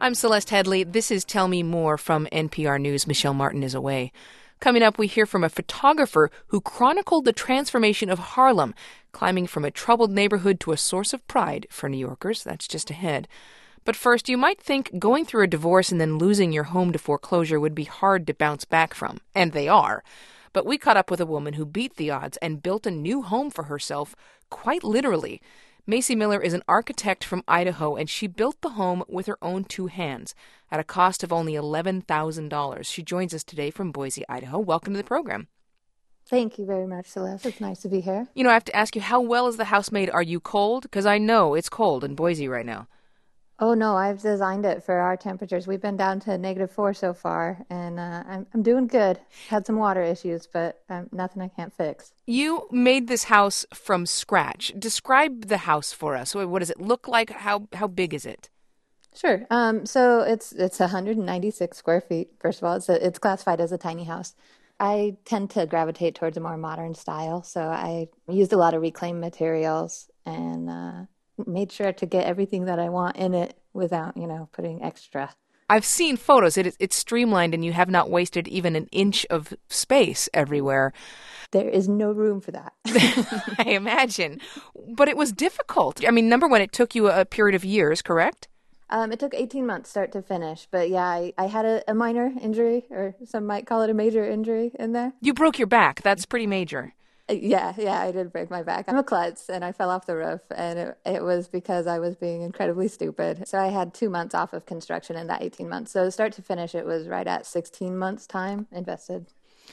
I'm Celeste Headley. This is Tell Me More from NPR News. Michelle Martin is away. Coming up, we hear from a photographer who chronicled the transformation of Harlem, climbing from a troubled neighborhood to a source of pride for New Yorkers. That's just ahead. But first, you might think going through a divorce and then losing your home to foreclosure would be hard to bounce back from. And they are. But we caught up with a woman who beat the odds and built a new home for herself, quite literally. Macy Miller is an architect from Idaho, and she built the home with her own two hands at a cost of only $11,000. She joins us today from Boise, Idaho. Welcome to the program. Thank you very much, Celeste. It's nice to be here. You know, I have to ask you, how well is the house made? Are you cold? Because I know it's cold in Boise right now. Oh, no, I've designed it for our temperatures. We've been down to -4 so far, and I'm doing good. Had some water issues, but nothing I can't fix. You made this house from scratch. Describe the house for us. What does it look like? How big is it? Sure. So it's 196 square feet. First of all, it's classified as a tiny house. I tend to gravitate towards a more modern style, so I used a lot of reclaimed materials and made sure to get everything that I want in it without, putting extra. I've seen photos. It's streamlined, and you have not wasted even an inch of space everywhere. There is no room for that. I imagine. But it was difficult. I mean, number one, it took you a period of years, correct? It took 18 months start to finish. But yeah, I had a minor injury, or some might call it a major injury in there. You broke your back. That's pretty major. Yeah, I did break my back. I'm a klutz, and I fell off the roof, and it was because I was being incredibly stupid. So I had 2 months off of construction in that 18 months. So start to finish, it was right at 16 months time invested.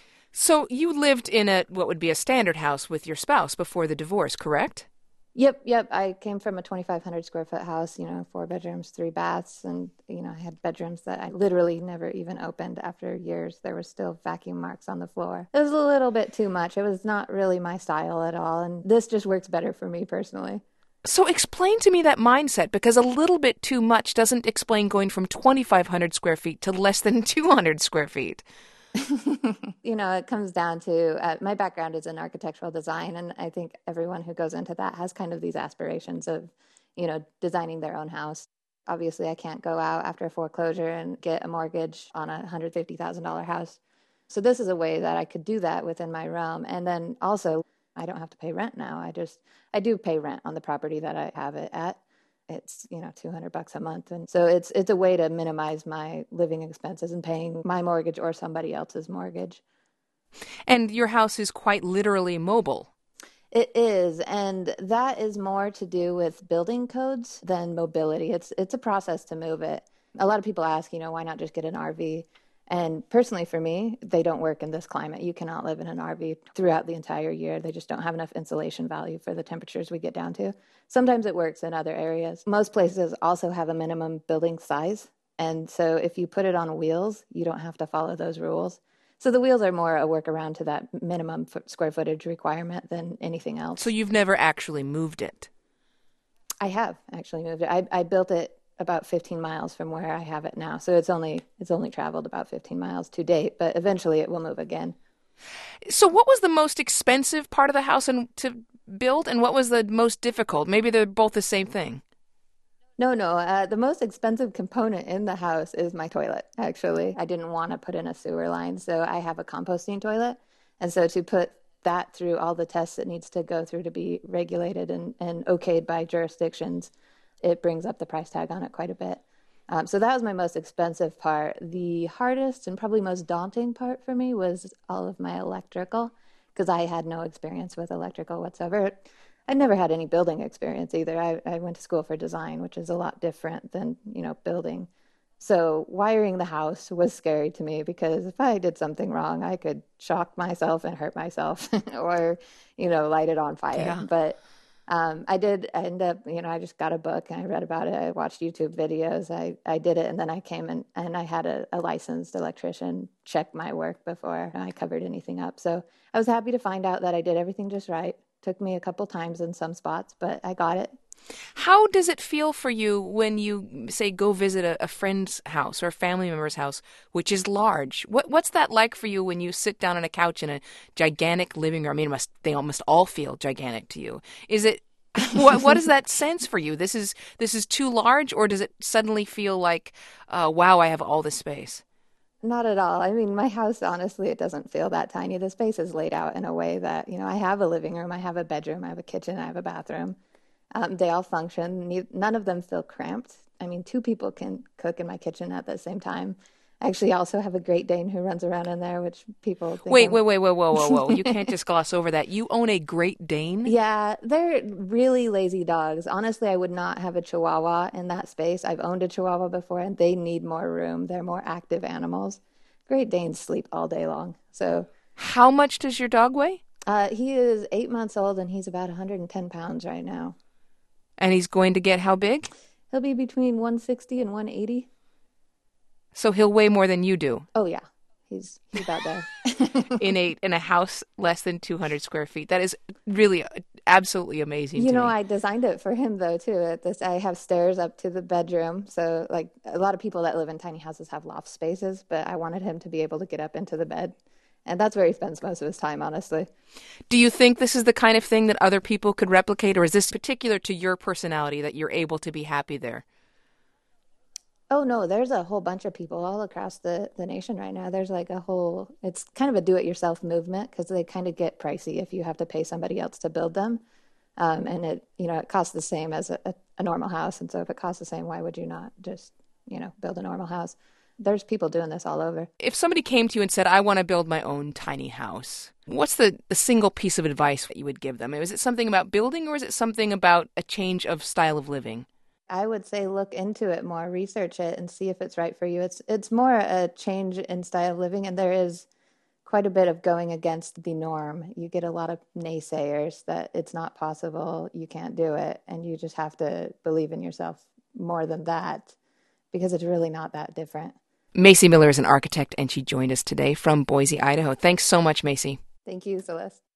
So you lived in what would be a standard house with your spouse before the divorce, correct? Yep. I came from a 2,500 square foot house, 4 bedrooms, 3 baths. And, I had bedrooms that I literally never even opened after years. There were still vacuum marks on the floor. It was a little bit too much. It was not really my style at all. And this just works better for me personally. So explain to me that mindset, because a little bit too much doesn't explain going from 2,500 square feet to less than 200 square feet. It comes down to my background is in architectural design, and I think everyone who goes into that has kind of these aspirations of, designing their own house. Obviously, I can't go out after a foreclosure and get a mortgage on a $150,000 house. So this is a way that I could do that within my realm. And then also, I don't have to pay rent now. I do pay rent on the property that I have it at. It's, $200 a month. And so it's a way to minimize my living expenses and paying my mortgage or somebody else's mortgage. And your house is quite literally mobile. It is. And that is more to do with building codes than mobility. It's a process to move it. A lot of people ask, why not just get an RV? And personally for me, they don't work in this climate. You cannot live in an RV throughout the entire year. They just don't have enough insulation value for the temperatures we get down to. Sometimes it works in other areas. Most places also have a minimum building size. And so if you put it on wheels, you don't have to follow those rules. So the wheels are more a workaround to that minimum square footage requirement than anything else. So you've never actually moved it? I have actually moved it. I built it about 15 miles from where I have it now. So it's only traveled about 15 miles to date, but eventually it will move again. So what was the most expensive part of the house to build, and what was the most difficult? Maybe they're both the same thing. No. The most expensive component in the house is my toilet, actually. I didn't want to put in a sewer line, so I have a composting toilet. And so to put that through all the tests it needs to go through to be regulated and okayed by jurisdictions, it brings up the price tag on it quite a bit. So that was my most expensive part. The hardest and probably most daunting part for me was all of my electrical, because I had no experience with electrical whatsoever. I never had any building experience either. I went to school for design, which is a lot different than, building. So wiring the house was scary to me because if I did something wrong, I could shock myself and hurt myself or, light it on fire. Yeah. But I did end up, I just got a book and I read about it. I watched YouTube videos. I did it. And then I came and I had a licensed electrician check my work before I covered anything up. So I was happy to find out that I did everything just right. Took me a couple times in some spots, but I got it. How does it feel for you when you, say, go visit a friend's house or a family member's house, which is large? What's that like for you when you sit down on a couch in a gigantic living room? I mean, they must all feel gigantic to you. What is that sense for you? This is too large, or does it suddenly feel like, wow, I have all this space? Not at all. I mean, my house, honestly, it doesn't feel that tiny. The space is laid out in a way that, I have a living room, I have a bedroom, I have a kitchen, I have a bathroom. They all function. None of them feel cramped. I mean, two people can cook in my kitchen at the same time. I actually also have a Great Dane who runs around in there, which people think Wait, I'm... wait, wait, whoa, whoa, whoa, whoa! You can't just gloss over that. You own a Great Dane? Yeah, they're really lazy dogs. Honestly, I would not have a Chihuahua in that space. I've owned a Chihuahua before, and they need more room. They're more active animals. Great Danes sleep all day long. So, How much does your dog weigh? he is 8 months old, and he's about 110 pounds right now. And he's going to get how big? He'll be between 160 and 180. So he'll weigh more than you do Oh yeah, he's about there. in a house less than 200 square feet. That is really absolutely amazing to me. I designed it for him though too. I have stairs up to the bedroom, so like a lot of people that live in tiny houses have loft spaces, but I wanted him to be able to get up into the bed, and that's where he spends most of his time, honestly. Do you think this is the kind of thing that other people could replicate, or is this particular to your personality that you're able to be happy there? Oh no, there's a whole bunch of people all across the nation right now. There's like it's kind of a do-it-yourself movement because they kind of get pricey if you have to pay somebody else to build them. And it costs the same as a normal house. And so if it costs the same, why would you not just, build a normal house? There's people doing this all over. If somebody came to you and said, I want to build my own tiny house, what's the single piece of advice that you would give them? Is it something about building, or is it something about a change of style of living? I would say look into it more, research it, and see if it's right for you. It's more a change in style of living, and there is quite a bit of going against the norm. You get a lot of naysayers that it's not possible, you can't do it, and you just have to believe in yourself more than that because it's really not that different. Macy Miller is an architect, and she joined us today from Boise, Idaho. Thanks so much, Macy. Thank you, Celeste.